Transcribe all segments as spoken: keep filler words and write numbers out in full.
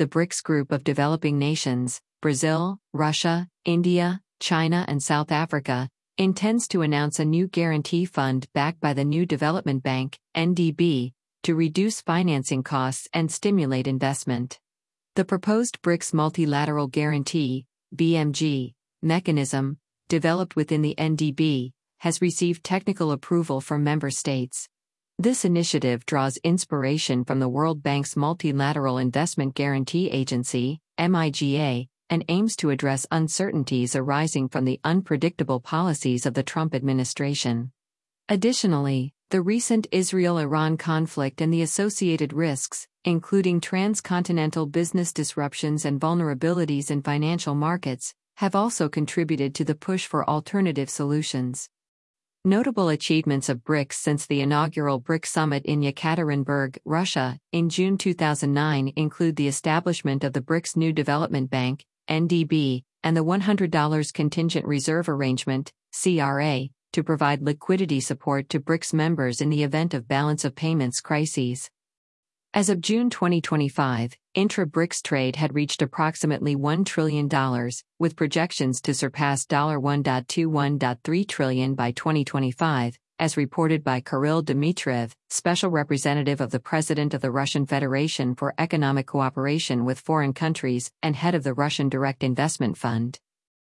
the BRICS group of developing nations, Brazil, Russia, India, China, and South Africa, intends to announce a new guarantee fund backed by the New Development Bank, N D B, to reduce financing costs and stimulate investment. The proposed BRICS Multilateral Guarantee, B M G, mechanism, developed within the N D B, has received technical approval from member states. This initiative draws inspiration from the World Bank's Multilateral Investment Guarantee Agency, M I G A, and aims to address uncertainties arising from the unpredictable policies of the Trump administration. Additionally, the recent Israel-Iran conflict and the associated risks, including transcontinental business disruptions and vulnerabilities in financial markets, have also contributed to the push for alternative solutions. Notable achievements of BRICS since the inaugural BRICS Summit in Yekaterinburg, Russia, in June two thousand nine include the establishment of the BRICS New Development Bank, N D B, and the one hundred dollars Contingent Reserve Arrangement, C R A, to provide liquidity support to BRICS members in the event of balance of payments crises. As of June twenty twenty-five, intra-BRICS trade had reached approximately one trillion dollars, with projections to surpass one point two one point three trillion dollars by twenty twenty-five, as reported by Kirill Dmitriev, Special Representative of the President of the Russian Federation for Economic Cooperation with Foreign Countries and head of the Russian Direct Investment Fund.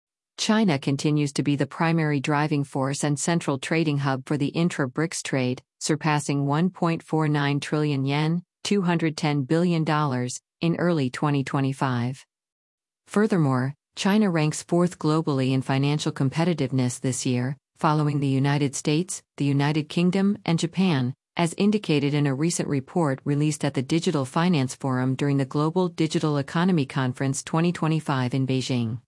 China continues to be the primary driving force and central trading hub for the intra-BRICS trade, surpassing one point four nine trillion yen, two hundred ten billion dollars, in early twenty twenty-five. Furthermore, China ranks fourth globally in financial competitiveness this year, following the United States, the United Kingdom, and Japan, as indicated in a recent report released at the Digital Finance Forum during the Global Digital Economy Conference twenty twenty-five in Beijing.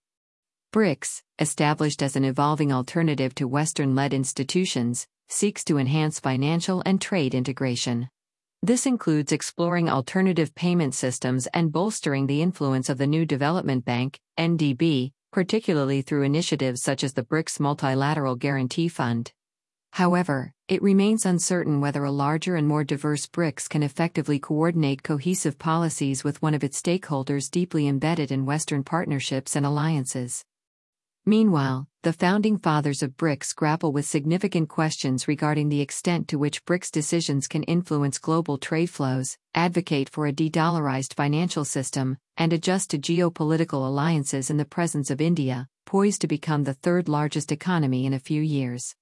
BRICS, established as an evolving alternative to Western-led institutions, seeks to enhance financial and trade integration. This includes exploring alternative payment systems and bolstering the influence of the New Development Bank, N D B, particularly through initiatives such as the BRICS Multilateral Guarantee Fund. However, it remains uncertain whether a larger and more diverse BRICS can effectively coordinate cohesive policies with one of its stakeholders deeply embedded in Western partnerships and alliances. Meanwhile, the founding fathers of BRICS grapple with significant questions regarding the extent to which BRICS decisions can influence global trade flows, advocate for a de-dollarized financial system, and adjust to geopolitical alliances in the presence of India, poised to become the third largest economy in a few years.